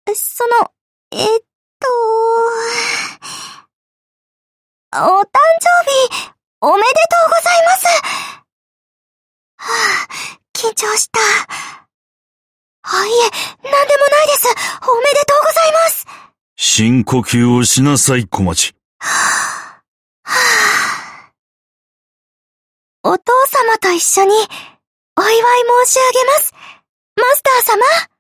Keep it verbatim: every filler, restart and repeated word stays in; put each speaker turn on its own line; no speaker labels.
その、えっと、お誕生日、おめでとうございます。はぁ、緊張した。あ、いえ、なんでもないです。おめでとうございます。
深呼吸をしなさい、小町。
はぁ、はぁ。お父様と一緒に、お祝い申し上げます。マスター様。